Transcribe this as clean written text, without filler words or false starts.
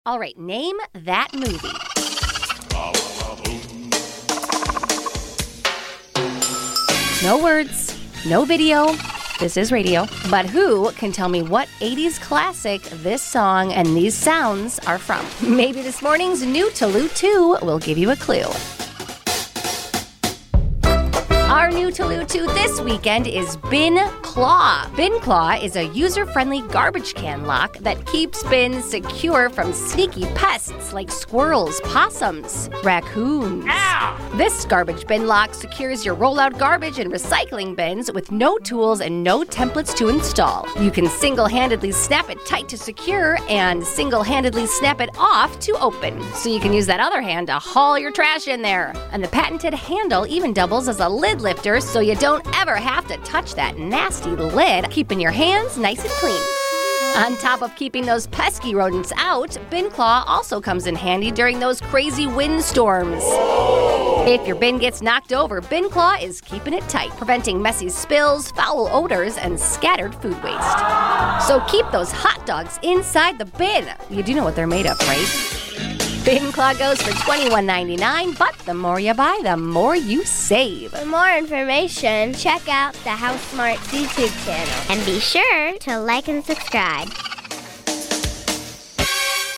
All right, name that movie. No words, no video. This is radio. But who can tell me what 80s classic this song and these sounds are from? Maybe this morning's New Toulouse 2 will give you a clue. Our new Toulouse 2 this weekend is Bin Claw. Bin Claw is a user-friendly garbage can lock that keeps bins secure from sneaky pests like squirrels, possums, raccoons. Ow! This garbage bin lock secures your rollout garbage and recycling bins with no tools and no templates to install. You can single-handedly snap it tight to secure and single-handedly snap it off to open. So you can use that other hand to haul your trash in there. And the patented handle even doubles as a lid lifter so you don't ever have to touch that nasty lid, keeping your hands nice and clean. On top of keeping those pesky rodents out, Bin Claw also comes in handy during those crazy windstorms. If your bin gets knocked over, Bin Claw is keeping it tight, preventing messy spills, foul odors, and scattered food waste. So keep those hot dogs inside the bin. You do know what they're made of, right? Bin Claw goes for $21.99, but the more you buy, the more you save. For more information, check out the House Smarts YouTube channel. And be sure to like and subscribe.